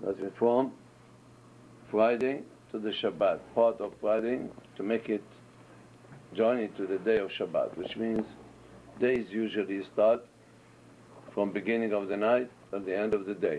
That's it from Friday to the Shabbat, part of Friday, to make it join it to the day of Shabbat, which means days usually start from beginning of the night at the end of the day.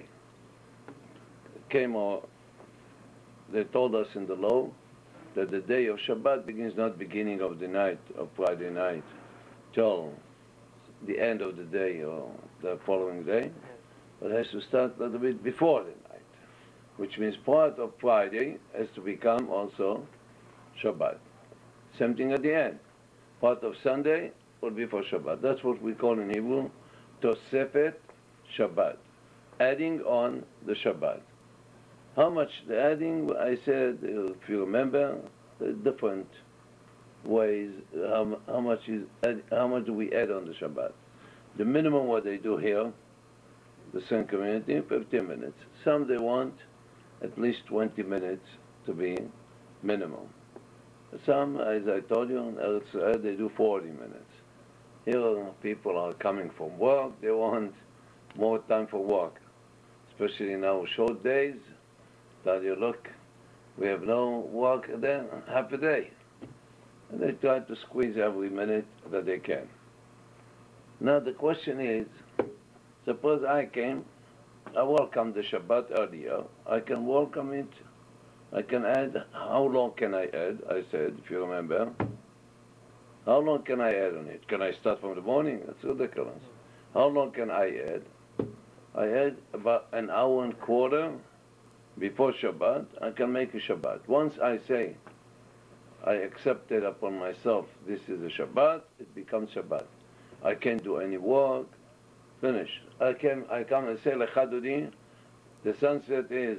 They told us in the law that the day of Shabbat begins not beginning of the night of Friday night till the end of the day or the following day, but it has to start a little bit before the night, which means part of Friday has to become also Shabbat. Same thing at the end. Part of Sunday will be for Shabbat. That's what we call in Hebrew Tosefet Shabbat, adding on the Shabbat. How much the adding? I said, if you remember, different ways. How much do we add on the Shabbat? The minimum what they do here, the same community, 15 minutes. Some they want at least 20 minutes to be minimum. Some, as I told you, they do 40 minutes. Here people are coming from work, they want more time for work, especially now short days. That you look, we have no work then, half a day. And they try to squeeze every minute that they can. Now the question is, suppose I welcome the Shabbat earlier, I can welcome it, I can add, how long can I add? I said, if you remember, how long can I add on it? Can I start from the morning? That's ridiculous. How long can I add? I add about an hour and a quarter before Shabbat. I can make a Shabbat. Once I say, I accept it upon myself, this is a Shabbat, it becomes Shabbat. I can't do any work, finish. I come and say, Lechadudi, the sunset is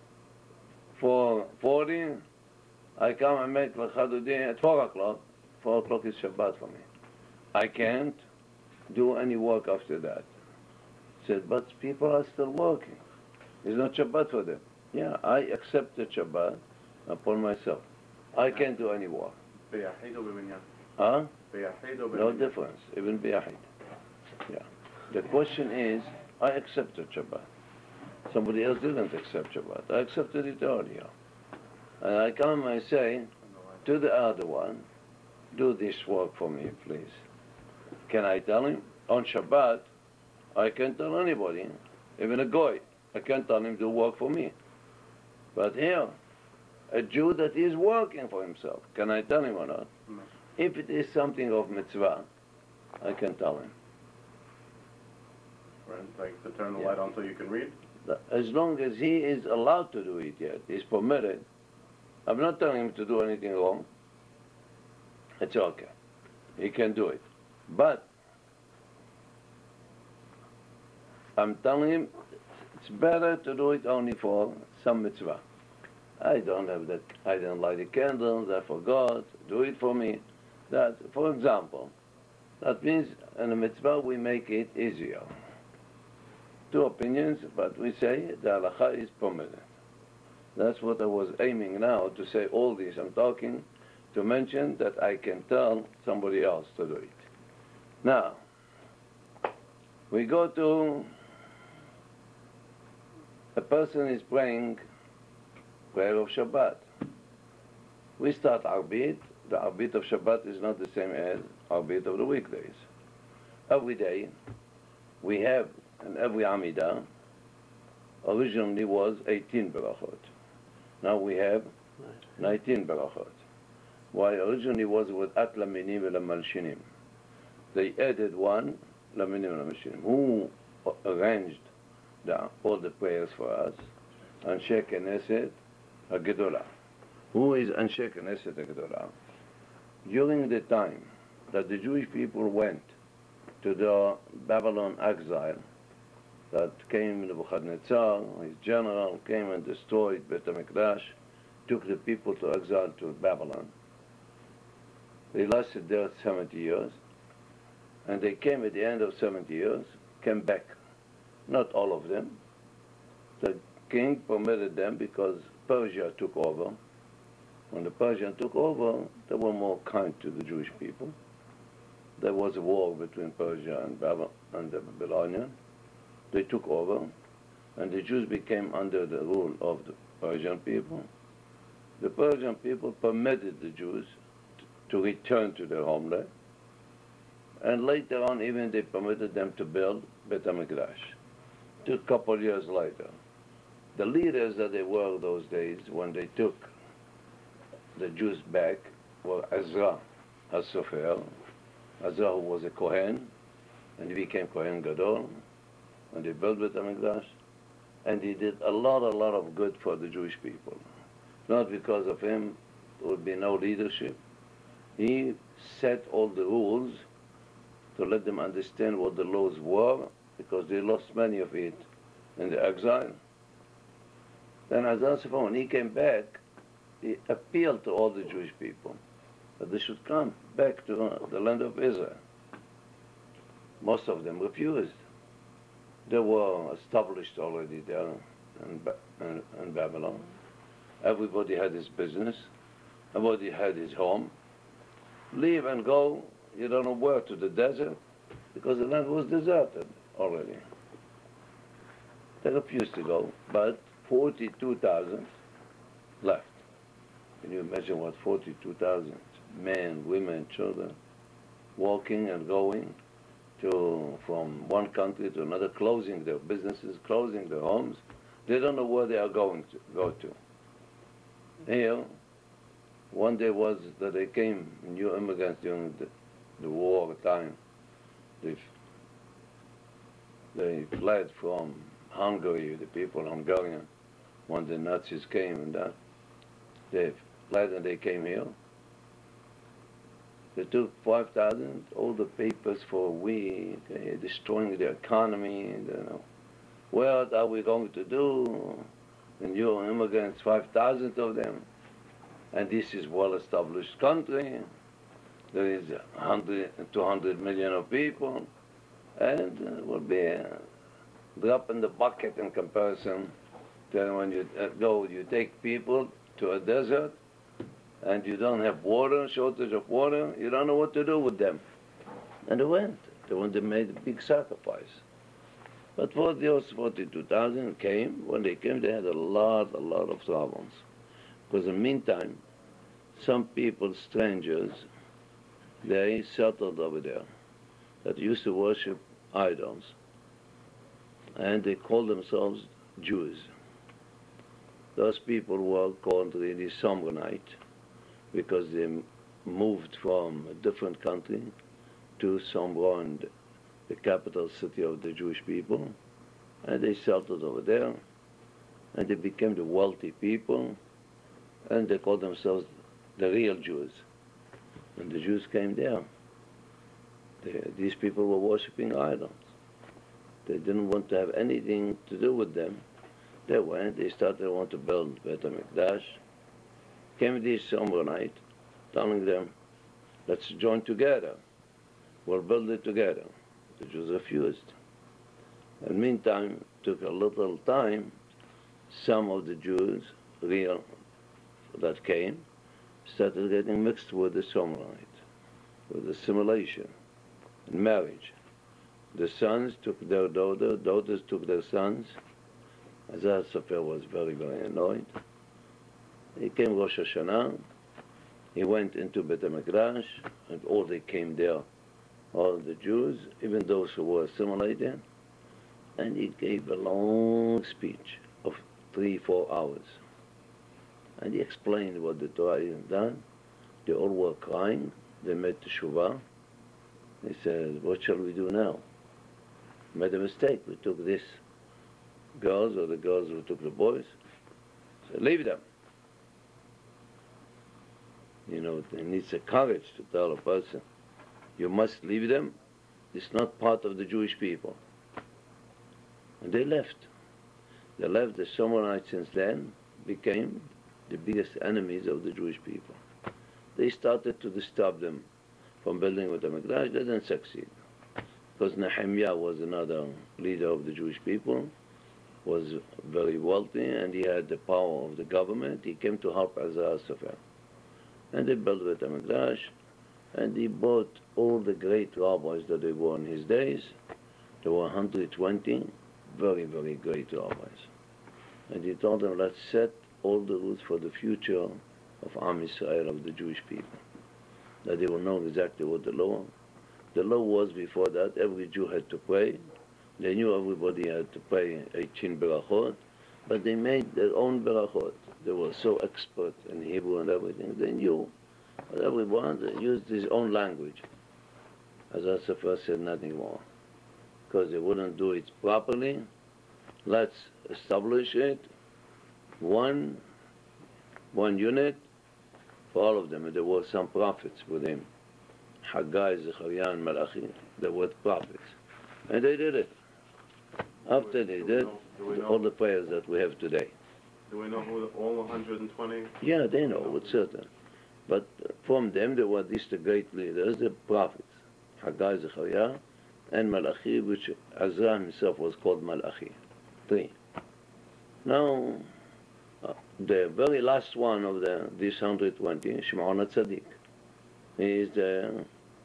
4:40, I come and make Lechadudi at 4 o'clock. 4 o'clock is Shabbat for me. I can't do any work after that. Said, but people are still working. It's not Shabbat for them. Yeah, I accept the Shabbat upon myself. I can't do any work. Huh? No difference, even biyahid. Yeah. The question is, I accepted Shabbat. Somebody else didn't accept Shabbat. I accepted it earlier. And I come and I say to the other one, do this work for me, please. Can I tell him? On Shabbat, I can't tell anybody, even a goy. I can't tell him to work for me. But here, a Jew that is working for himself, can I tell him or not? No. If it is something of mitzvah, I can tell him. Right, like to turn the light on so you can read? As long as he is allowed to do it yet, he's permitted. I'm not telling him to do anything wrong. It's okay. He can do it. But I'm telling him it's better to do it only for some mitzvah. I don't have that. I didn't light the candles. I forgot. Do it for me. That, for example, that means in a mitzvah we make it easier. Two opinions, but we say the halacha is permitted. That's what I was aiming now to say. All this I'm talking to mention that I can tell somebody else to do it. Now we go to a person is praying prayer of Shabbat. We start Arbit. The Arbit of Shabbat is not the same as Arbit of the weekdays. Every day we have, and every Amidah originally was 18 Berachot. Now we have 19 Berachot. Why originally was with At Laminim and Malshinim. They added one, Laminim and Malshinim. Who arranged all the prayers for us? Anshe Knesset HaGedolah. Who is Anshe Knesset HaGedolah? During the time that the Jewish people went to the Babylon exile, that came Nebuchadnezzar, his general, came and destroyed Beit HaMikdash, took the people to exile to Babylon. They lasted there 70 years, and they came at the end of 70 years, came back. Not all of them. The king permitted them because Persia took over. When the Persians took over, they were more kind to the Jewish people. There was a war between Persia and the Babylonians. They took over, and the Jews became under the rule of the Persian people, the Persian people permitted the Jews to return to their homeland, and later on even they permitted them to build Bet HaMikdash. A couple of years later, the leaders that they were those days when they took the Jews back were Ezra HaSofer, Ezra who was a Kohen, and he became Kohen Gadol, and they built Bet HaMikdash, and he did a lot of good for the Jewish people. Not because of him, there would be no leadership. He set all the rules to let them understand what the laws were, because they lost many of it in the exile. Then Ezra HaSofer, when he came back, he appealed to all the Jewish people that they should come back to the land of Israel. Most of them refused. They were established already there in Babylon. Everybody had his business. Everybody had his home. Leave and go, you don't know where, to the desert, because the land was deserted already. They refused to go, but 42,000 left. Can you imagine what 42,000 men, women, children, walking and going from one country to another, closing their businesses, closing their homes. They don't know where they are going to go to. Here, one day was that they came, new immigrants during the war time. They fled from Hungary, the people Hungarian, when the Nazis came and that. They fled and they came here. They took 5,000, all the papers for a week, destroying the economy. You know. What are we going to do? The new immigrants, 5,000 of them. And this is well-established country. There is 100, 200 million of people. And it will be a drop in the bucket in comparison to when you you take people to a desert, and you don't have water, shortage of water, you don't know what to do with them. And they went. They made a big sacrifice. But for those 42,000 came, when they came, they had a lot of problems. Because in the meantime, some people, strangers, they settled over there that used to worship idols. And they called themselves Jews. Those people were called really Samronite, because they moved from a different country to Samron, the capital city of the Jewish people, and they settled over there, and they became the wealthy people, and they called themselves the real Jews. And the Jews came there. These people were worshipping idols. They didn't want to have anything to do with them. They went, they started to want to build Bet HaMikdash. Came these Samronite, telling them, let's join together. We'll build it together. The Jews refused. In the meantime, it took a little time. Some of the Jews, real, that came, started getting mixed with the Samronite, with assimilation and marriage. The sons took their daughters took their sons. Ezra HaSofer was very annoyed. He came Rosh Hashanah. He went into Bet HaMikdash, and all they came there, all the Jews, even those who were assimilated, and he gave a long speech of 3-4 hours. And he explained what the Torah had done. They all were crying. They made teshuvah. They said, what shall we do now? We made a mistake. We took these girls, or the girls who took the boys. So leave them. You know, it needs a courage to tell a person, you must leave them. It's not part of the Jewish people. And they left. They left. The Samarites since then became the biggest enemies of the Jewish people. They started to disturb them from building with the Mikdash. They didn't succeed. Because Nehemiah was another leader of the Jewish people, was very wealthy, and he had the power of the government. He came to help Ezra HaSofer. And they built Bet HaMikdash, and he bought all the great rabbis that they were in his days. There were 120 very, very great rabbis. And he told them, let's set all the rules for the future of Am Yisrael, of the Jewish people. That they will know exactly what the law. The law was before that, every Jew had to pray. They knew everybody had to pray 18 berachot, but they made their own berachot. They were so expert in Hebrew and everything. They knew. But everyone used his own language. As Asaf said, nothing more. Because they wouldn't do it properly. Let's establish it. One unit for all of them. And there were some prophets with him. Haggai, Zechariah, and Malachi. They were prophets. And they did it. After they did, all the prayers that we have today. Do we know who all 120? Yeah, they know, it's certain. But from them, there were these the great leaders, the prophets. Haggai, Zechariah, and Malachi, which Ezra himself was called Malachi. 3. Now, the very last one of these 120, Shimon HaTzadik, is the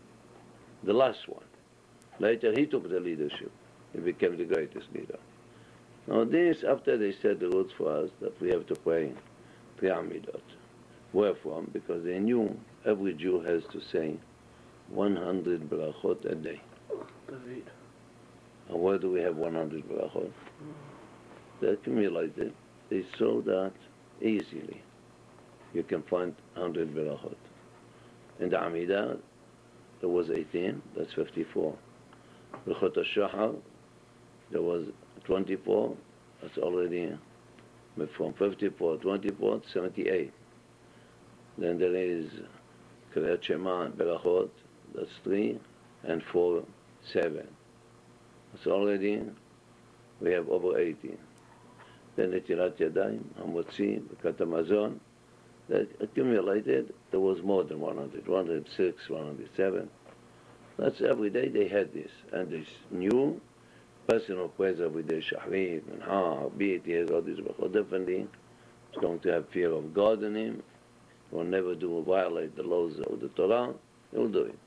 last one. Later, he took the leadership. He became the greatest leader. Now this, after they set the rules for us, that we have to pray 3 Amidot. Where from? Because they knew every Jew has to say 100 berachot a day. David. And where do we have 100 berachot? They accumulated. They saw that easily. You can find 100 berachot. In the Amidah, there was 18, that's 54. Berachot HaShachar, there was 24, that's already from 54, 24 to 78. Then there is Kriyat Shema and Berachot, that's 3, and 4, 7. That's already, we have over 18. Then Netilat Yadayim, Hamotzi, Birkat HaMazon, that accumulated, there was more than 100, 106, 107. That's every day they had this, and this new person who prays every day, Shahrit, Minha, Arbit, he has all these brachot, definitely is going to have fear of God in him, will never violate the laws of the Torah, he'll do it.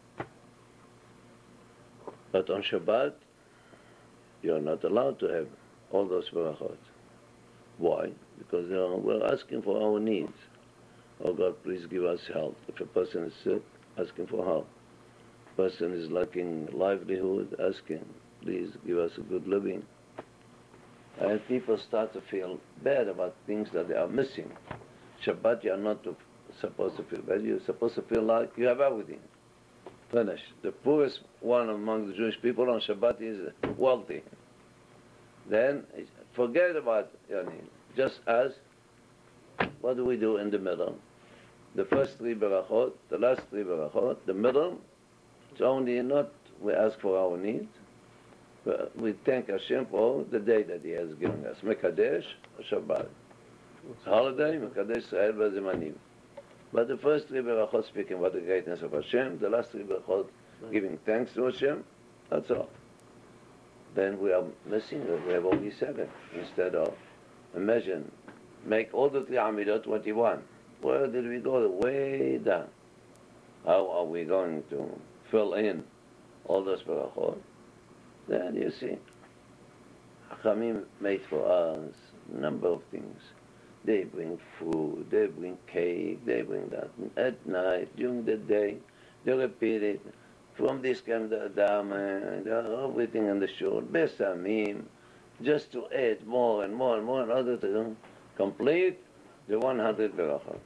But on Shabbat, you're not allowed to have all those brachot. Why? Because we're asking for our needs. Oh God, please give us help. If a person is sick, asking for help. Person is lacking livelihood, asking, please give us a good living. And people start to feel bad about things that they are missing. Shabbat, you are not supposed to feel bad. You're supposed to feel like you have everything. Finish. The poorest one among the Jewish people on Shabbat is wealthy. Then forget about your need. Just ask, what do we do in the middle? The first 3 berachot, the last 3 berachot, the middle, it's only not we ask for our needs, but we thank Hashem for the day that He has given us. Mekadesh, Shabbat. Holiday, Mekadesh, Israel, V'Zemanim. But the first 3 berachot speaking about the greatness of Hashem, the last 3 berachot giving thanks to Hashem, that's all. Then we are missing it. We have only 7 instead of, imagine, make all the 3 Amidot 21. Where did we go? Way down. How are we going to fill in all those berachot? Then you see, Chachamim made for us a number of things. They bring food, they bring cake, they bring that. At night, during the day, they repeat it. From this came the Adam and everything in the shul, Besamim, just to add more and more and more in order to complete the 100 berachot.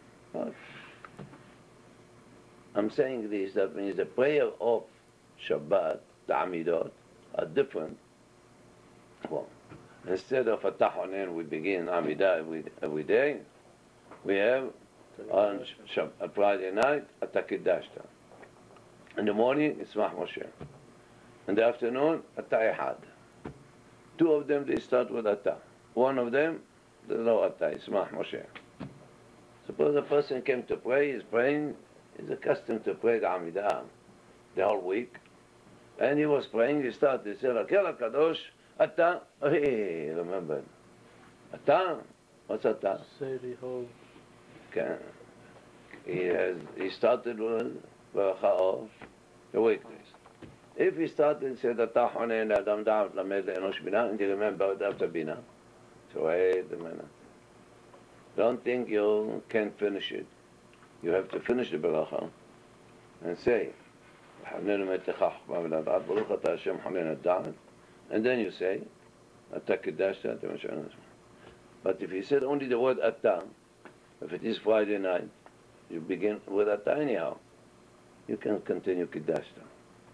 I'm saying this, that means the prayer of Shabbat, the Amidot, are different. Well, instead of Fatah Onen, we begin Amidah every day. We have on Friday night, Atakidashta. In the morning, Ismach Moshe. In the afternoon, Atah Ehad. 2 of them, they start with Atah. 1 of them, there's no Atah, Ismach Moshe. Suppose a person came to pray, he's praying, he's accustomed to pray the Amidah the whole week. And he was praying, he started, he said, Akel HaKadosh, Atah, hey, remember. Atah? What's Atah? Say the whole. Okay. He started with Baracha of the weekdays. If you start and say that Tahunin Adam Da'at Lamed Enosh Bina, and you remember it after Bina. So wait a minute. Don't think you can finish it. You have to finish the Beracha and say, and then you say, but if you said only the word Atta, if it is Friday night, you begin with Atta anyhow. You can continue Kiddashta.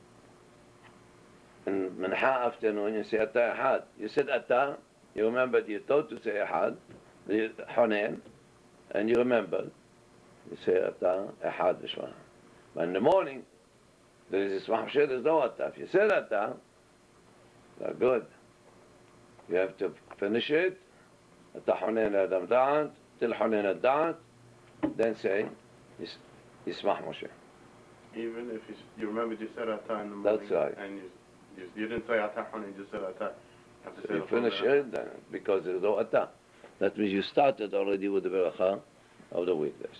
And Minha afternoon, you say Atta Ahad. You said Atta, you remembered, you thought to say Ahad, the Hunain, and you remembered, you say Atta Ahad Bishma. But in the morning, there is Ismah Mashir, there's no Atta. If you said Atta, that's good. You have to finish it. Atta Hunain Adam Da'at, Til Hunain Da'at, then say Ismah Mashir. Even if you remembered you said Atah in the morning. That's right. And you didn't say Atah Hunain, you just said Atah. If you finish it, then, because there's no Atah. That means you started already with the Beracha of the weekdays.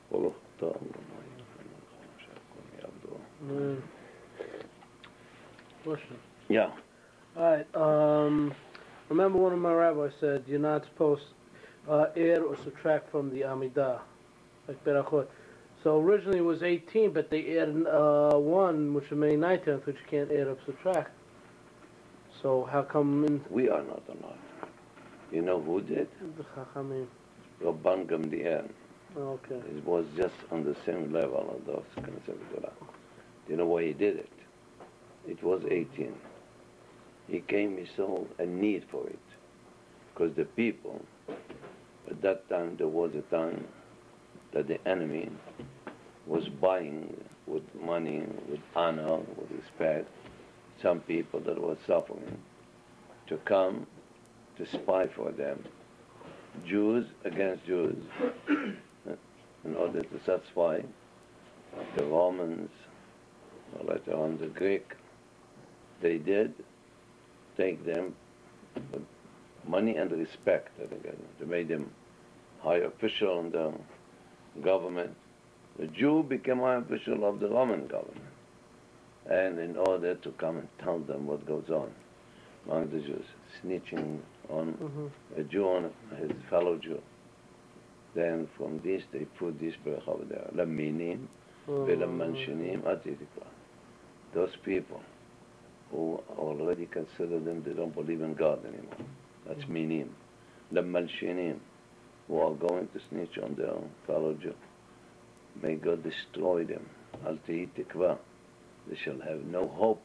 Question. Yeah. All right. Remember one of my rabbis said you're not supposed to add or subtract from the Amidah, like Berachot. So originally it was 18, but they added 1, which made 19, which you can't add or subtract. So how come? We are not allowed. You know who did? The Chachamim. Rabban Gamliel. Okay. It was just on the same level of those Knesset Gedolah. Do you know why he did it? It was 18. He came, he saw a need for it. Because the people, at that time, there was a time that the enemy was buying with money, with honor, with respect, some people that were suffering, to come to spy for them. Jews against Jews, in order to satisfy the Romans, or later on the Greek. They did take them with money and respect. They made them high official in the government. The Jew became high official of the Roman government. And in order to come and tell them what goes on among the Jews, snitching on a Jew on his fellow Jew. Then from this they put this bracha over there. Laminim, ve'lamanshinim, atitikva. Those people who already consider them, they don't believe in God anymore. That's minim. Lamalshinim, who are going to snitch on their fellow Jew. May God destroy them. Al tikva. They shall have no hope.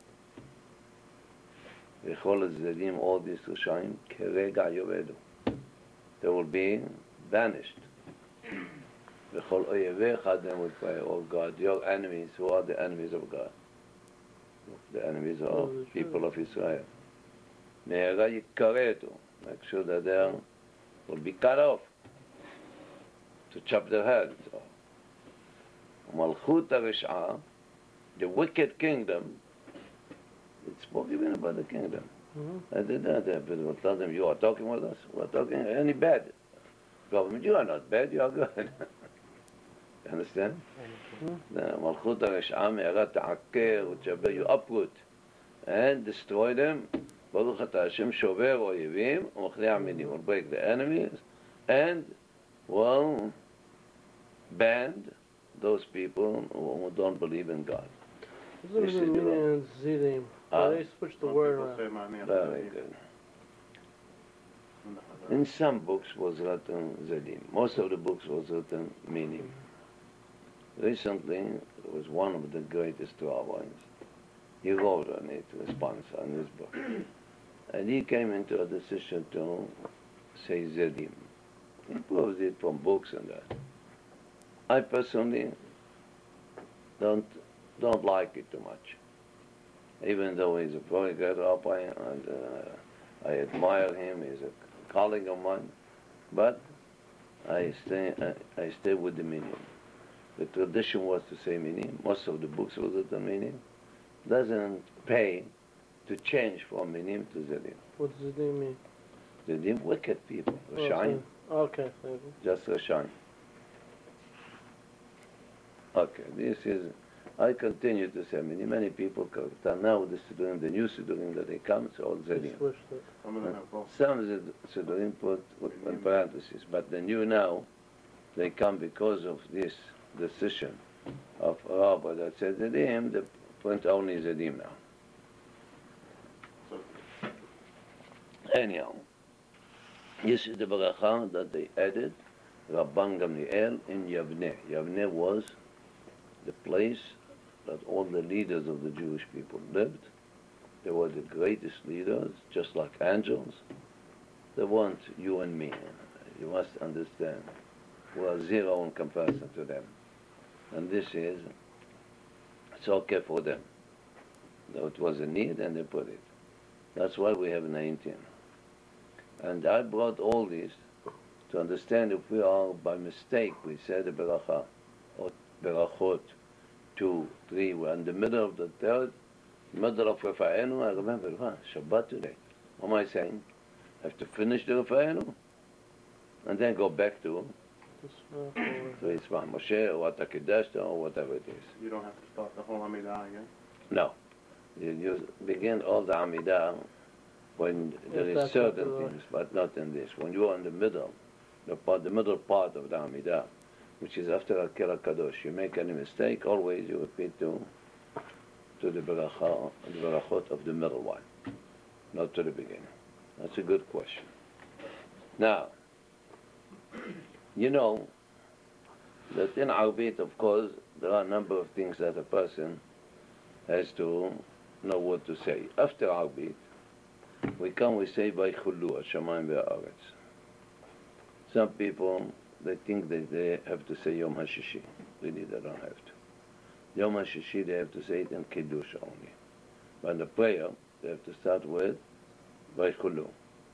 All these Rishaim, kerega yovedu. They will be vanished. Them would pray, oh God, your enemies, who are the enemies of God? The enemies of people of Israel. Make sure that they will be cut off, to chop their heads off. Malchut HaRish'ah, the wicked kingdom, it's spoken about the kingdom. And they will tell them, you are talking with us? We're talking any bad government. You are not bad, you are good. You understand? Malchut HaRish'ah me'arat ta'aker u'tchaber, you uproot and destroy them. Baruch Ata Hashem shover oyevim u'machnei aminim, will break the enemies and will band those people who don't believe in God. They switched the word around. Very good. In some books was written Zedim. Most of the books was written Minim. Recently, there was one of the greatest rabbis. He wrote on it, response on his book. And he came into a decision to say Zedim. He proves it from books and that. I personally don't like it too much. Even though he's a very good rabbi and I admire him, he's a colleague of mine, but I stay with the minim. The tradition was to say minim. Most of the books were written minim. Doesn't pay to change from minim to zedim. What does zedim mean? Zedim, wicked people, Rashaim. Okay, thank you. Just Rashaim. Okay, this is I continue to say, many people come. Now the Sidurim, the new Sidurim that they come, it's all They Zedim. switched it. Some of them have both. Some of the Sidurim put in parentheses, but the new now, they come because of this decision of Rabbi that said Zedim, they print only Zedim now. So, Anyhow, this is the Baracha that they added, Rabban Gamliel in Yavneh. Yavneh was the place that all the leaders of the Jewish people lived. They were the greatest leaders, just like angels. They weren't you and me. You must understand. We are zero in comparison to them. And this is, it's okay for them. Though it was a need and they put it. That's why we have 19. And I brought all this to understand if we are by mistake, we said the Beracha, or Berachot, 2, 3, we're in the middle of the third, middle of Rafa'enu, I remember, Shabbat today. What am I saying? I have to finish the Rafa'enu, and then go back to Yitzvah Moshe, or Atakedashta, or whatever it is. you don't have to start the whole Hamidah again? No. You begin all the Amidah when there is certain things, but not in this. When you are in the middle, the middle part of the Amidah, which is after Akira Kadosh, you make any mistake, always you repeat to the Berachot of the middle one, not to the beginning. That's a good question. Now, you know that in Arabit, of course, there are a number of things that a person has to know what to say. After Arabit, we say Vaychulu Hashamayim ve'aretz. Some people, they think that they have to say Yom HaShishi. Really, they don't have to. Yom HaShishi, they have to say it in Kiddush only. But in the prayer, they have to start with Vaychulu.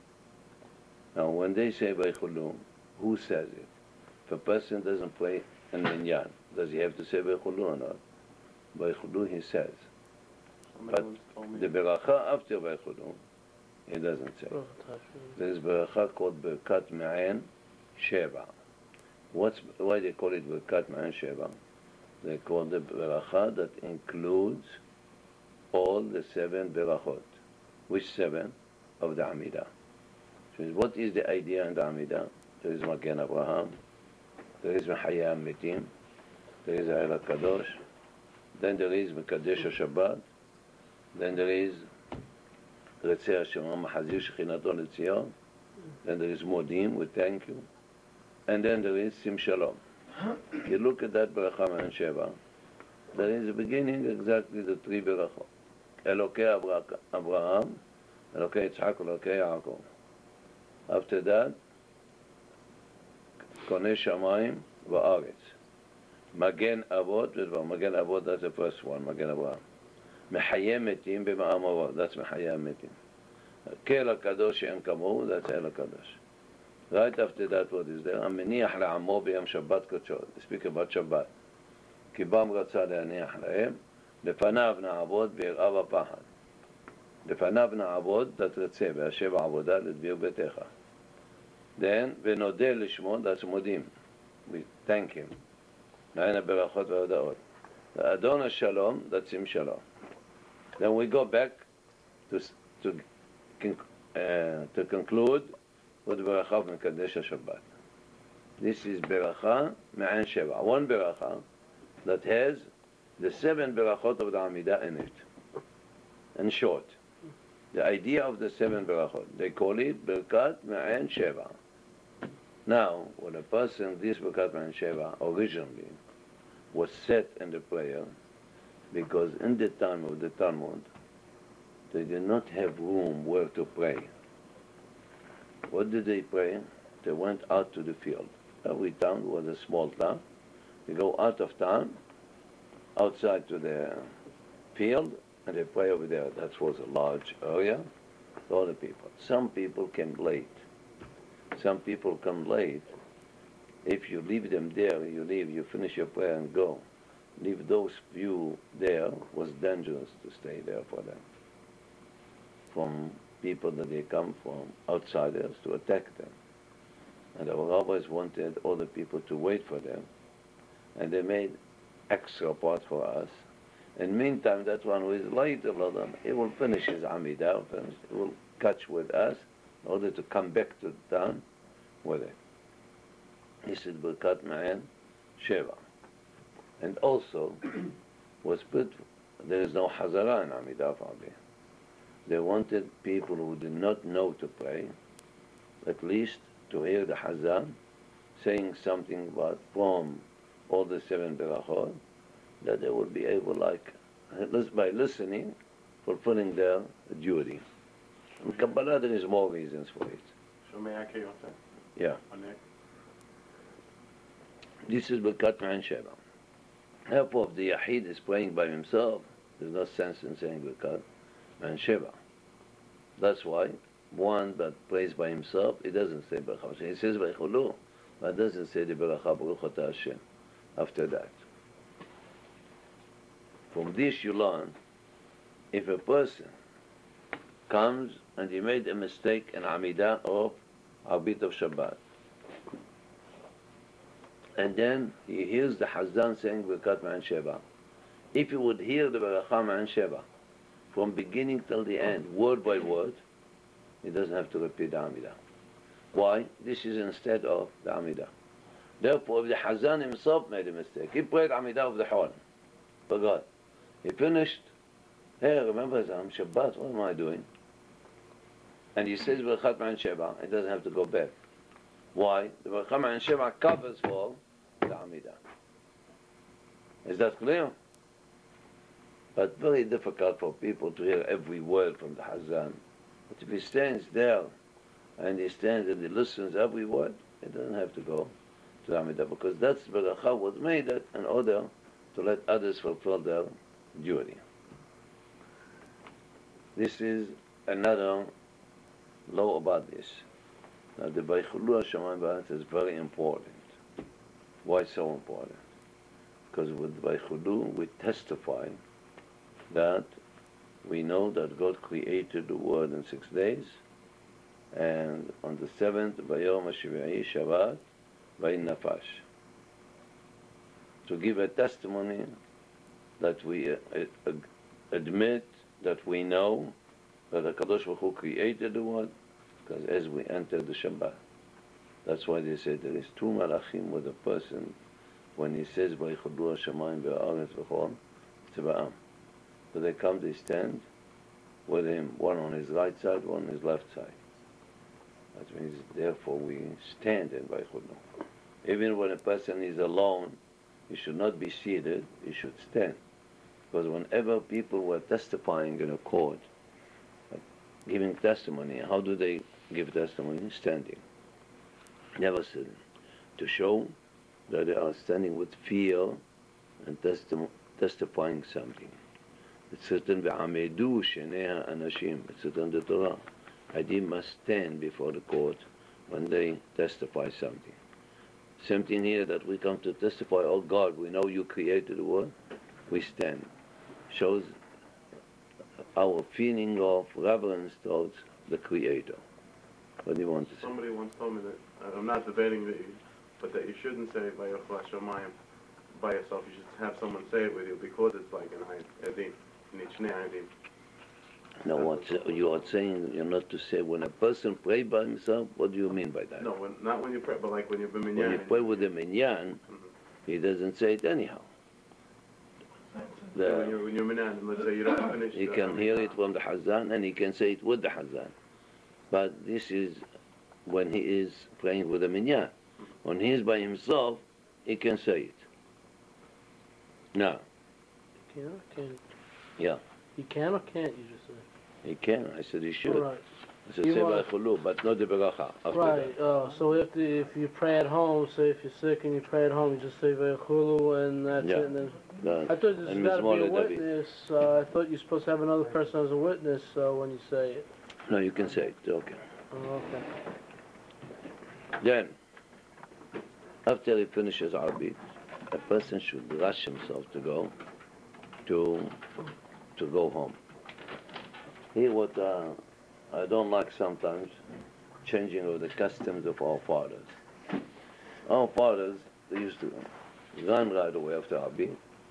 Now, when they say Vaychulu, who says it? If a person doesn't pray in Minyan, does he have to say Vaychulu or not? Vaychulu, he says. But the Beracha after Vaychulu, he doesn't say. There is Beracha called Berkat Ma'an Sheva. Why they call it Berkat Ma'an Sheva? They call the Beracha that includes all the 7 Berachot. Which 7? Of the Amidah. So what is the idea in the Amidah? There is Magen Abraham, there is Mechaya Mitim, there is Ha'el Kadosh, then there is Mekadesh HaShabbat, then there is Retzeh Hashem Mahazir Shechinato L'Tzion, then there is Modim, we thank you, and then there is Sim Shalom. If you look at that Beracha Ma'an Sheva, there is the beginning exactly the 3 Berachot. Elokei Abraham, Elokei Yitzhak, Elokei Yaakov. After that, Konei Shamayim va'aretz. Magen Avot, Magen Avot, that's the first one, Magen Avraham. Mechayeh Metim b'ma'am Avot, that's Mechayeh Metim. Kel HaKadosh she'en kamohu, that's El HaKadosh. Right after that, what is there? Ameniach le'amo b'yam Shabbat Kodsho. They speak about Shabbat. כי בם רצה להניח להם, לפניו נעבוד ויראה בפחד. לפניו נעבוד, תתרצה, והשב עבודה לדביר ביתך. Then, ונודה לשמו, that's מודים. We thank him. נעין הברכות וההודעות. אדון השלום, that's sim shalom. Then we go back to conclude with ברכה ומקדש השבת. This is ברכה מעין שבע. One ברכה that has the 7 berachot of the Amidah in it. In short, the idea of the 7 berachot, they call it Berkat Ma'an Sheva. Now, when a person, this Berkat Ma'an Sheva originally was set in the prayer, because in the time of the Talmud, they did not have room where to pray. What did they pray? They went out to the field. Every town was a small town. They go out of town, outside to the field, and they pray over there. That was a large area. All the people. Some people came late. Some people come late. If you leave them there, you leave, you finish your prayer and go. Leave those few there was dangerous to stay there for them. From people that they come from, outsiders, to attack them. And our rabbis wanted all the people to wait for them. And they made extra part for us. In the meantime, that one who is late, he will finish his Amidah, he will catch with us in order to come back to town with it. He said, Birkat Ma'an Sheva. And also, was put, there is no Hazara in Amidah Fa'abih. They wanted people who did not know to pray, at least to hear the Hazan, saying something about from all the 7 Berachot, that they would be able, like, by listening, fulfilling their duty. In Kabbalah, there is more reasons for it. So may I carry on? Yeah. On that? This is Birkat Ma'an Sheva. Therefore, if the Yahid is praying by himself, there's no sense in saying Birkat Ma'an Sheva. That's why one that prays by himself, he doesn't say Baruch Hashem. He says Vaychulu, but doesn't say the Beracha Baruch Atah Hashem after that. From this you learn, if a person comes and he made a mistake in Amidah of Arbit of Shabbat, and then he hears the Hazan saying Birkat Ma'an Sheva, if he would hear the Beracha Ma'an Sheva from beginning till the end, word by word, he doesn't have to repeat the Amidah. Why? This is instead of the Amidah. Therefore, if the Hazan himself made a mistake, he prayed Amidah of the Horn, forgot. He finished, hey, remember it's Shabbat, what am I doing? And he says Birkat Ma'an Sheva, he doesn't have to go back. Why? The Birkat Ma'an Sheva covers for the Amidah. Is that clear? But very difficult for people to hear every word from the Hazan. But if he stands there and he stands and he listens every word, he doesn't have to go to the Amidah, because that's Beracha was made in order to let others fulfill their duty. This is another law about this. Now the Vaychulu Hashemayim V'Aretz is very important. Why so important? Because with Vaychulu we testify that we know that God created the world in 6 days, and on the 7th, Vayom HaShvi'i Shabbat, Vayinafash. To give a testimony that we admit that we know that the Kadosh Baruch Hu created the world, because as we enter the Shabbat, that's why they say there is 2 malachim with a person when he says Vaychulu Hashemayim V'Aretz V'Chol Tzva'am. So they come, they stand with him, one on his right side, one on his left side. That means, therefore, we stand in Vaychulu. Even when a person is alone, he should not be seated, he should stand. Because whenever people were testifying in a court, giving testimony, how do they give testimony? Standing. Never sitting. To show that they are standing with fear and testifying something. It's written, V'amedu sheneha anashim. It's written in the Torah. Adim must stand before the court when they testify something. Same thing here, that we come to testify, oh God, we know you created the world. We stand. Shows our feeling of reverence towards the Creator. What do you want to say? Somebody once told me that, I'm not debating that but that you shouldn't say Vaychulu Hashemayim by yourself. You should have someone say it with you, because it's like an Edim. No, what you are saying, you're not to say when a person prays by himself. What do you mean by that? No, not when you pray, but like when you're b'minyan. When you pray with the minyan, he doesn't say it anyhow. When you're minyan, and let's say you don't finish. He can hear it from the Hazan, and he can say it with the Hazan. But this is when he is praying with the minyan. When he is by himself, he can say it. Now. Yeah, can. Yeah. He can or can't, you just said? He can. I said he should. Right. I said say Vaychulu, but not the Beracha. Right. So if you pray at home, say if you're sick and you pray at home, you just say Vaychulu and that's it. And then, I thought there's got to be a witness. I thought you're supposed to have another person as a witness when you say it. No, you can say it. Okay. Okay. Then, after he finishes Arbit, a person should rush himself to go home. Here what I don't like sometimes, changing of the customs of our fathers. Our fathers, they used to run right away after Arbit,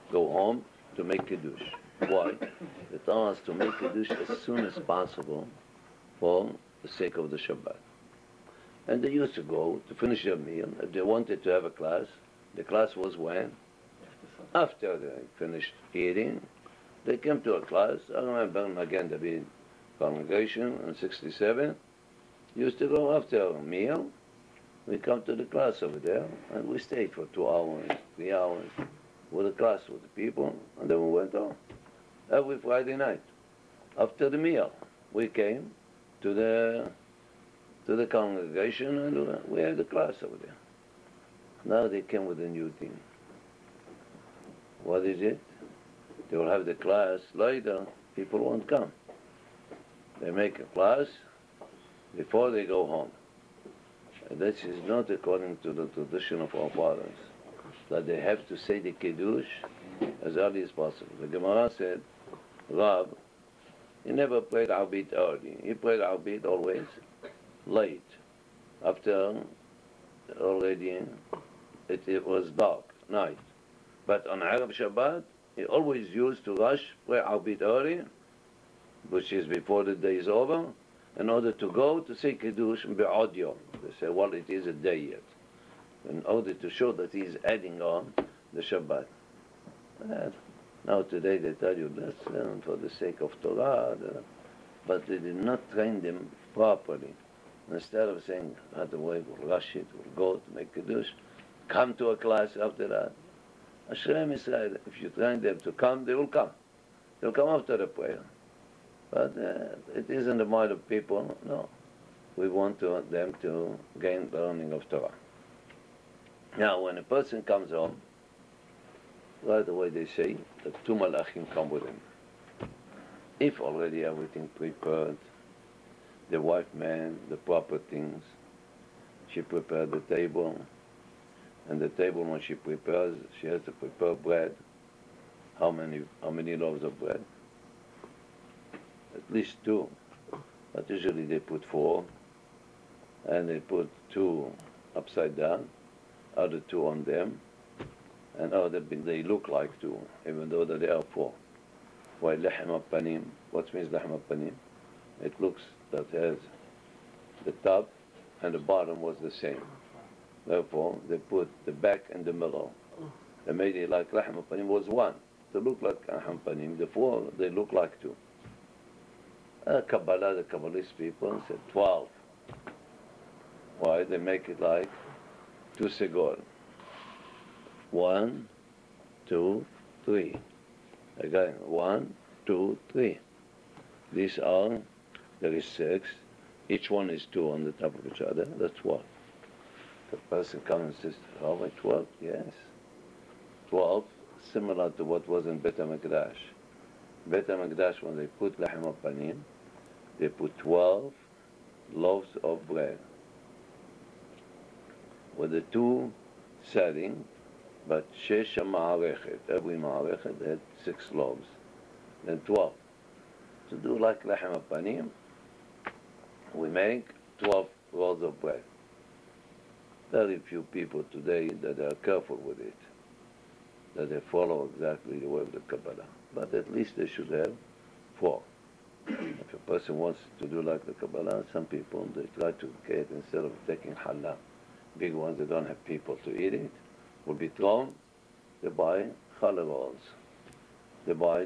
go home to make Kiddush. Why? They tell us to make Kiddush as soon as possible for the sake of the Shabbat. And they used to go to finish their meal. If they wanted to have a class, the class was when? After they finished eating, they came to a class. I remember Magen David congregation in 67 used to go after a meal. We come to the class over there, and we stayed for 2 hours, 3 hours with the class, with the people, and then we went on. Every Friday night, after the meal, we came to the congregation, and we had the class over there. Now they came with a new thing. What is it? They will have the class later. People won't come. They make a class before they go home. And this is not according to the tradition of our fathers, that they have to say the Kiddush as early as possible. The Gemara said, Rav, he never prayed Arbit early. He prayed Arbit always late, after already it was dark, night. But on Arab Shabbat, he always used to rush, pray Arbit early, which is before the day is over, in order to go to say Kiddush Be'od Yom. They say, well, it is a day yet, in order to show that he is adding on the Shabbat. And now today they tell you, let's learn for the sake of Torah, but they did not train them properly. Instead of saying, right away, we'll rush it, we'll go to make Kiddush, come to a class after that. Hashem Israel, if you train them to come, they will come. They'll come after the prayer. But it isn't the mind of people, no. We want them to gain the learning of Torah. Now, when a person comes home, right away they say that 2 malachim come with him. If already everything prepared, the wife made the proper things, she prepared the table, and the table when she prepares, she has to prepare bread. How many loaves of bread? At least 2, but usually they put 4, and they put 2 upside down, other 2 on them, and they look like 2, even though they are 4. While lahm panim, what means lahm panim? It looks that has the top and the bottom was the same. Therefore, they put the back in the middle. They made it like lahm panim was 1. They look like lahm panim. The 4, they look like 2. Kabbalah, the Kabbalist people said 12. Why? They make it like 2 segor. 1, 2, 3. Again, 1, 2, 3. These are, there is 6. Each one is 2 on the top of each other. That's 12. The person comes and says, oh, wait, 12? Yes. 12, similar to what was in Bet HaMikdash. Bet HaMikdash, when they put lahm panim, they put 12 loaves of bread with the 2 setting, but shesh ma'arechet, every ma'arechet had 6 loaves, then 12. To do like lahm panim, we make 12 loaves of bread. Very few people today that are careful with it, that they follow exactly the way of the Kabbalah. But at least they should have 4. If a person wants to do like the Kabbalah, some people, they try to get, instead of taking halal, big ones that don't have people to eat it, will be thrown, they buy challah rolls. They buy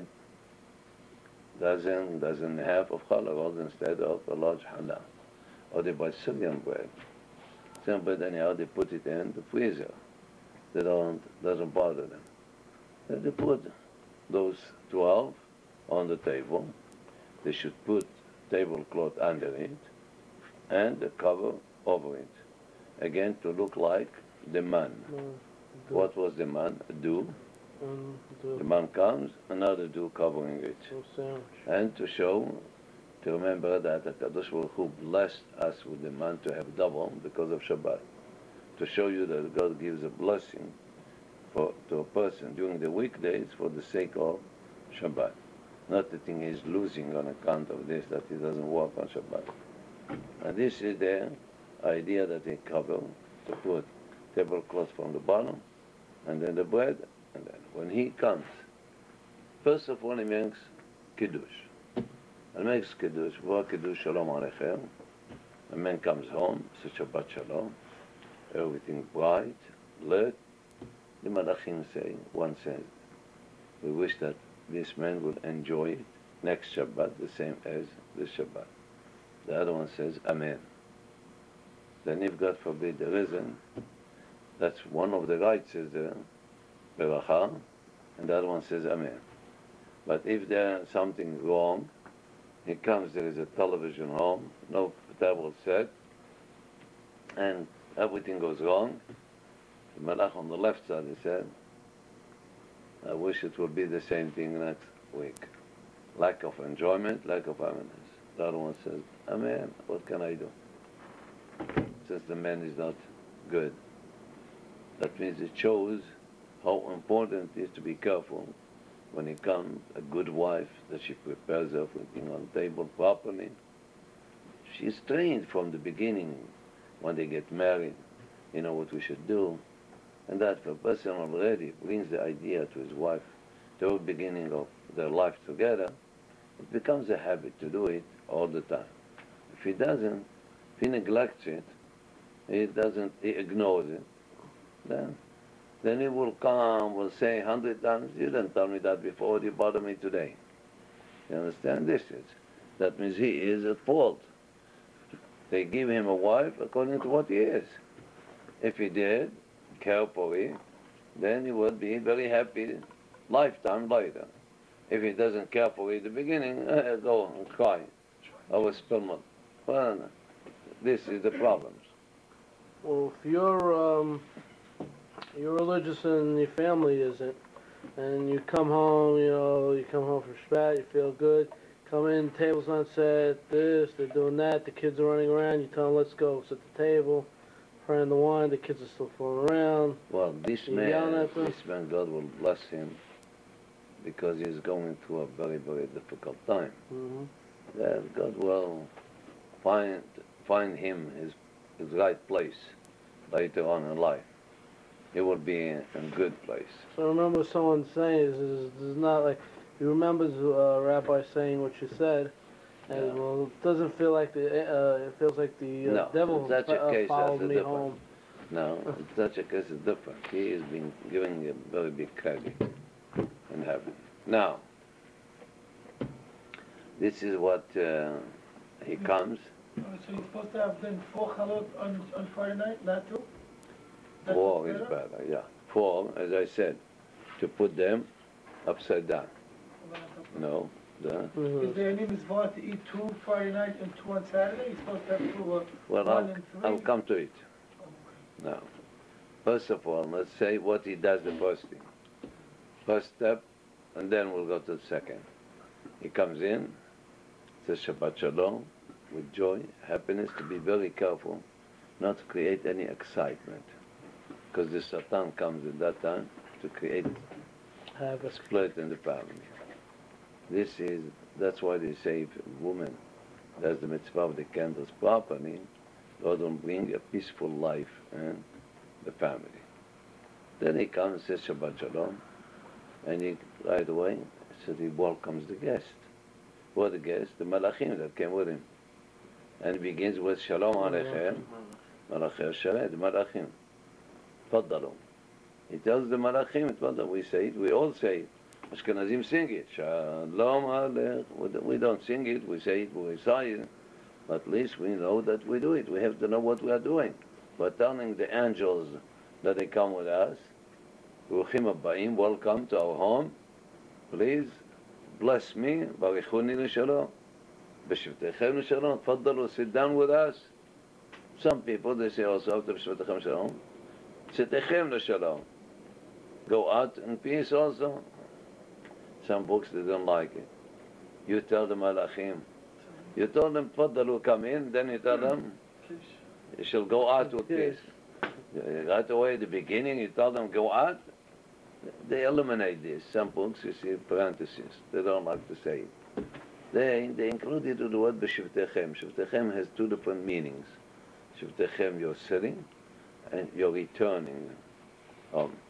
dozen and a half of challah rolls instead of a large halal. Or they buy Syrian bread. Syrian bread, anyhow, they put it in the freezer. Doesn't bother them. Then they put those 12 on the table. They should put tablecloth under it and a cover over it. Again, to look like the man. What was the man? A dew. The man comes, another dew covering it. And to show, to remember that HaKadosh Baruch Hu blessed us with the man to have double because of Shabbat. To show you that God gives a blessing to a person during the weekdays for the sake of Shabbat. Not the thing he's losing on account of this, that he doesn't work on Shabbat. And this is the idea that they cover, to put tablecloth from the bottom, and then the bread, and then when he comes First of all, he makes Kiddush. He makes Kiddush, Kiddush Shalom Aleichem. The man comes home, says Shabbat Shalom, everything bright, lit. The Malachim say, one says, we wish that this man will enjoy it next Shabbat the same as this Shabbat. The other one says, Amen. Then if God forbid there isn't, that's one of the rights is the Beracha, and the other one says Amen. But if there's something wrong, he comes, there is a television home, no table set, and everything goes wrong. The Malach on the left side, he said, I wish it would be the same thing next week. Lack of enjoyment, lack of happiness. The other one says, Amen, what can I do? Since the man is not good. That means it shows how important it is to be careful when it comes a good wife, that she prepares everything on the table properly. She's trained from the beginning when they get married, you know what we should do. And that if a person already brings the idea to his wife, the whole beginning of their life together, it becomes a habit to do it all the time. If he doesn't, if he neglects it, he ignores it, then he will come, will say 100 times, you didn't tell me that before, you bother me today. You understand? That means he is at fault. They give him a wife according to what he is. If he did, carefully, then he would be very happy lifetime later. If he doesn't carefully at the beginning, go and cry. I was spilled. Well, this is the problems. Well, if you're religious and your family isn't, and you come home, you come home from Shabbat, you feel good, come in, table's not set, they're doing that, the kids are running around, you tell them, let's go, sit at the table, praying the wine, the kids are still fooling around. Well, this man, God will bless him, because he's going through a very, very difficult time. Mm-hmm. That God will find him his right place later on in life. He will be in a good place. So I remember someone saying, this is not like, he remembers Rabbi saying what you said, and well, it doesn't feel like it feels like the devil followed me home. No, in such a case it's different. He has been giving a very big credit in heaven. Now, this is what he comes. So you're supposed to have then 4 chalot on Friday night, not 2? 4 is better, yeah. 4, as I said, to put them upside down. No. Is there any mitzvah to eat 2 Friday night and 2 on Saturday? You're supposed to have 2 well, I'll come to it. Now, first of all, let's say what he does the first thing. First step, and then we'll go to the second. He comes in, says Shabbat Shalom, with joy, happiness, to be very careful not to create any excitement. Because the Satan comes at that time to create Have a split in the family. That's why they say if a woman does the mitzvah of the candles properly, God will bring a peaceful life in the family. Then he comes and says Shabbat Shalom, and he right away says he welcomes the guest. What the guest? The Malachim that came with him. And he begins with Shalom Aleichem, Malachi Shalom, the Malachim. Tfaddalu. He tells the Malachim, Tfaddalu. We say it, we all say it. Ashkenazim sing it. Shalom Aleichem. We don't sing it, we say it, we recite it. But at least we know that we do it. We have to know what we are doing. We're telling the angels that they come with us. Ruchim Abbaim, welcome to our home. Please bless me. Barichuni l'shalom. B'shivtechem l'shalom. Tfaddalu, sit down with us. Some people, they say also after B'shivtechem l'shalom. Sitechem l'shalom. Go out in peace also. Some books, they don't like it. You tell the Malachim. You told them, Tfaddalu, come in. Then you tell them, you shall go out with peace. Right away at the beginning, you tell them, go out. They eliminate this. Some books, you see parentheses. They don't like to say it. They include it with the word b'shivtechem. Shivtechem has 2 different meanings. Shivtechem, you're sitting, and you're returning home.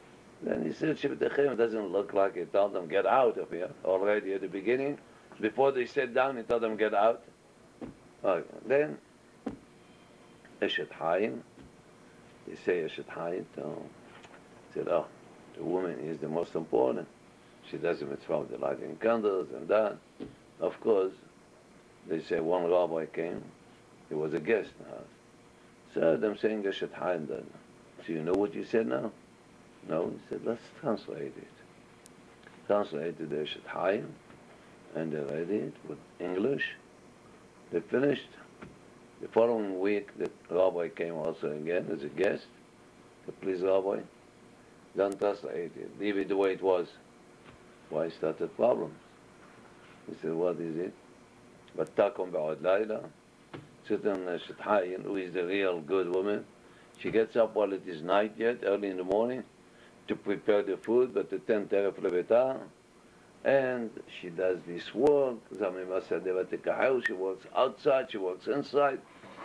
Then he said, Shivtechem doesn't look like he told them, get out of here. Already at the beginning, before they sat down, he told them, get out. Okay. Then, Eshet Hayim, they say Eshet Hayim, said, oh, the woman is the most important. She does the mitzvah of the lighting candles and that. Of course, they say one rabbi came, he was a guest in the house. So them saying Eshet Hayim then. So you know what you said now? No, he said, let's translate it. Translated the Eshet Hayim, and they read it with English. They finished. The following week, the rabbi came also again as a guest. Please, rabbi, don't translate it. Leave it the way it was. Why started problems? He said, what is it? Vatakum ba'od layla. Sitting Eshet Hayim, who is the real good woman. She gets up while it is night yet, early in the morning, to prepare the food, but the 10 teref levita, and she does this work. She works outside, she works inside.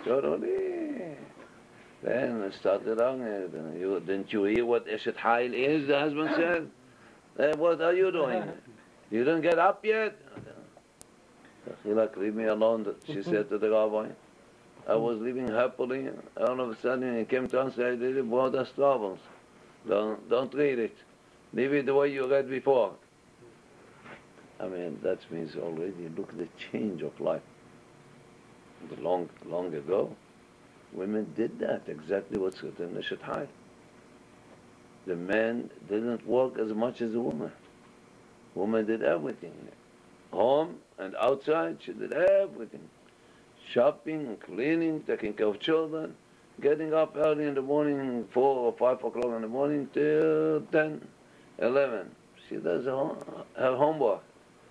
Then I started on it. Didn't you hear what Eshet Hayil is? The husband said. What are you doing? You didn't get up yet? Leave me alone, she said to the rabbi. I was living happily, and all of a sudden he came to us and said, it brought us troubles. Don't read it. Leave it the way you read before. I mean, that means already look at the change of life. Long ago, women did that, exactly what's written in the Eshet Hayil. The man didn't work as much as the woman. Woman did everything. Home and outside, she did everything. Shopping, cleaning, taking care of children, getting up early in the morning, 4 or 5 o'clock in the morning till 10, 11. She does her homework.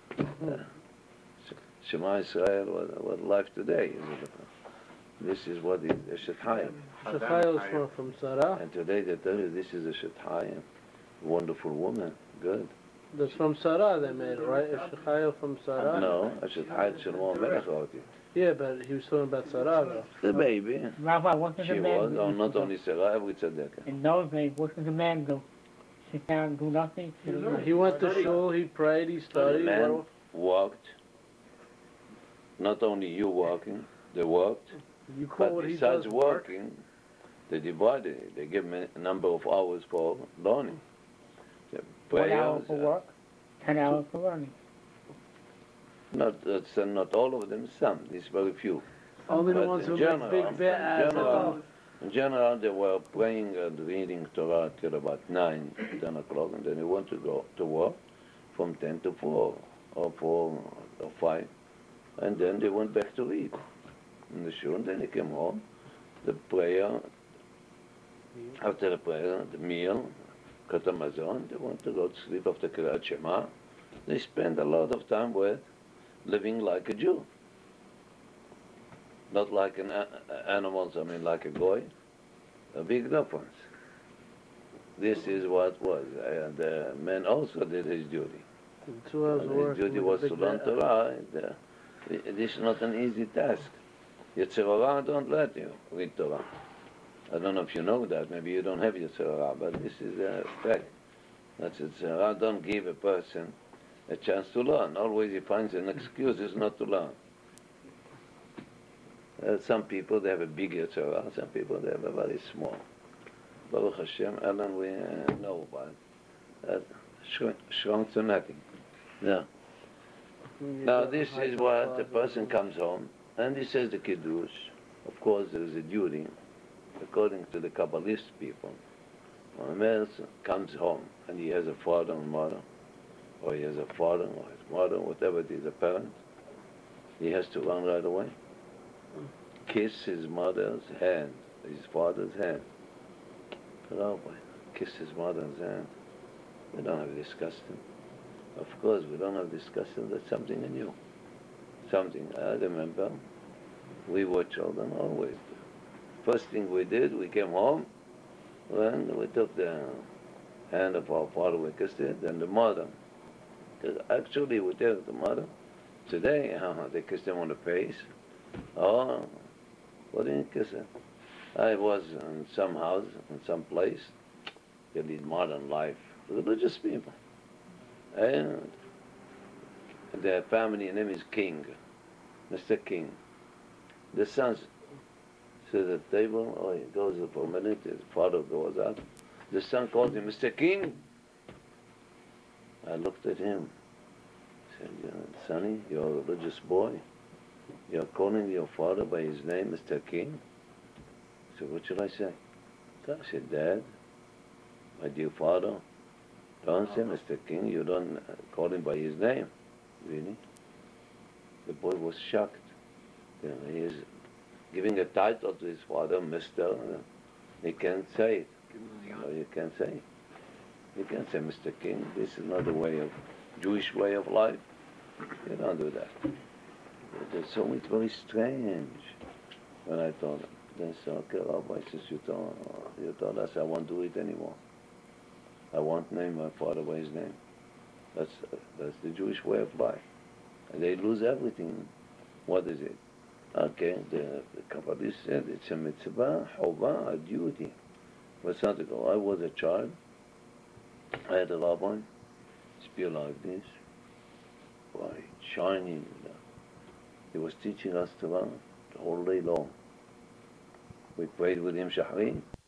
Shema Israel, what life today is. This is what is Eshet Hayim. Eshet Hayim is from Sarah. And today they tell you this is Eshet Hayim. Wonderful woman, good. That's from Sarah they made it, right? Eshet Hayim from Sarah? No, Eshet Hayim Shlomo Melech wrote it. Yeah, but he was talking about Sarah though. The baby. Rabbi, what does She a man was, do? not only Sarah, every tzedekah. In those days, what does a man do? Sit down and do nothing? He went to shul, he prayed, he The studied. man walked. Not only you walking, they walked. You call But what he besides does working, they divided it. They give him a number of hours for learning. The 1 hour prayers, for work, 10 hours for learning. not all of them, some. There's very few. Only the But ones in who general, make big bet ads. in general, they were praying and reading Torah till about 9, 10 o'clock, and then they went to go to work from 10 to 4 or 4 or 5, and then they went back to read in the shul, and then they came home. The prayer, after the prayer, the meal, Katamazon, they want to go to sleep after Kriyat Shema. They spend a lot of time with living like a Jew. Not like an animals, I mean like a goy. A big difference. This is what was. And the man also did his duty. 2 hours of And work. his duty with was big to learn bet. Torah. This is not an easy task. Yetzer Hara don't let you read Torah. I don't know if you know that. Maybe you don't have Yetzer Hara, but this is a fact. That's Yetzer Hara don't give a person a chance to learn. Always he finds an excuse is not to learn. Some people, they have a big Yetzer Hara. Some people, they have a very small. Baruch Hashem, Ellen, we know about it. Shrunk to nothing. Yeah. Now this is what the person comes home and he says the Kiddush. Of course there is a duty, according to the Kabbalist people. When a man comes home and he has a father and mother, or he has a father or his mother, whatever it is, a parent, he has to run right away. Kiss his mother's hand, his father's hand. Rabbi, kiss his mother's hand. We don't have discussion. Of course, we don't have discussion. That's something new. Something. I remember, we were children always. First thing we did, we came home, and we took the hand of our father, we kissed it, and the mother. Actually, we take the mother. Today, they kiss them on the face. Oh, what did you kiss her? I was in some house, in some place. They lead modern life. religious people. And their family name is King, Mr. King. The son sits at the table, oh, he goes for a minute, his father goes out. The son calls him, Mr. King. I looked at him. I said, Sonny, you're a religious boy. You're calling your father by his name, Mr. King? I said, what should I say? So I said, Dad, my dear father, don't say Mr. King. You don't call him by his name. Really? The boy was shocked. He is giving a title to his father, Mr. He can't say it. No, you can't say it. You can't say Mr. King. This is not the way of Jewish way of life. You don't do that. So it's very strange when I told him. Then said, okay, Rabbi, since you told us I won't do it anymore. I won't name my father by his name. That's the Jewish way of life. And they lose everything. What is it? Okay, the Kabbalist said it's a mitzvah, chova, a duty. For something ago, I was a child. I had a rabbi, spear like this, bright, shining. He was teaching us Torah the whole day long. We prayed with him Shahri.